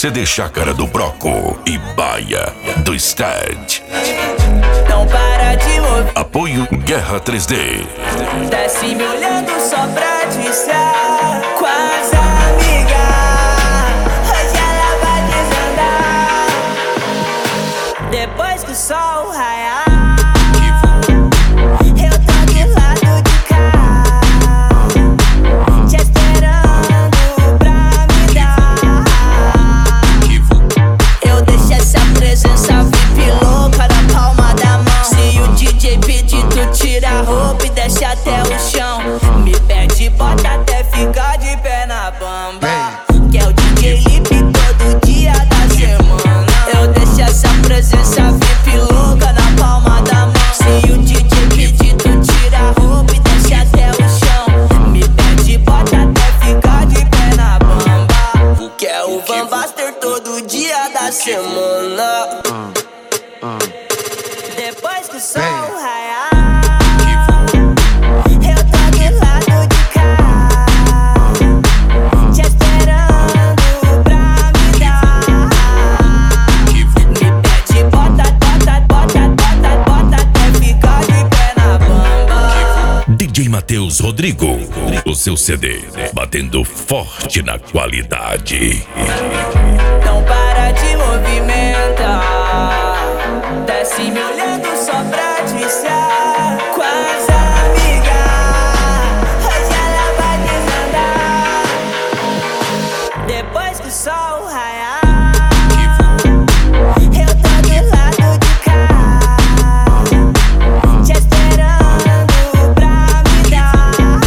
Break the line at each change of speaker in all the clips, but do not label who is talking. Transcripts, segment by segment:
CD Chácara do Broco e Baia do Sted.
Não para de mover.
Apoio Guerra 3D.
Desce me olhando só pra disser com as amigas. Hoje ela vai desandar depois que o sol raiar. Eu tô do lado de cá, te esperando pra me dar. Eu deixo essa presença VIP louca na palma da mão. Se o DJ pedir, tu tira a roupa e desce até o chão. Me pede, bota até ficar de pé na bamba. Que é o DJ Lipe todo dia da semana. Eu deixo essa presença VIP louca na palma da mão. Se o DJ pedir, tu tira a roupa e desce até o chão. Me pede, bota até ficar de pé na bamba. Que é o Van Baster todo dia da semana. Depois que o sol raiar, eu tô do lado de cá, te esperando pra me dar. Me pede, bota até ficar de pé na bamba.
DJ Matheus Rodrigo, o seu CD batendo forte na qualidade.
Não para de movimentar, desce me olhando só pra disser com as amigas. Hoje ela vai desandar depois que o sol raiar. Eu tô do lado de cá, te esperando pra me dar.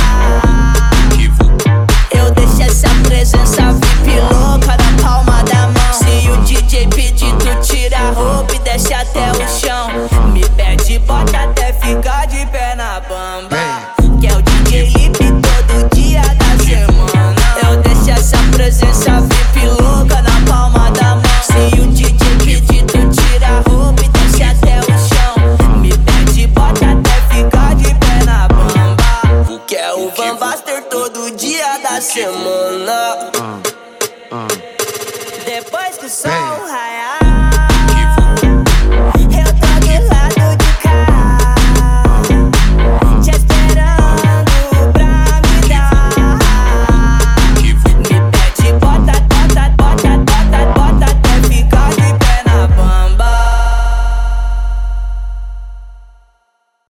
Eu deixo essa presença VIP louca na palma da mão. Se o DJ pedir, tu tira a roupa e desce até o chão. Me pede, bota até ficar de pé na bamba. Que é o DJ Lipe todo dia da semana. Eu deixo essa presença VIP louca na palma da mão. Se o DJ pedir, tu tira a roupa e desce até o chão. Me pede, bota até ficar de pé na bamba. Que é o Van Baster todo dia da semana. Depois que o sol raiar.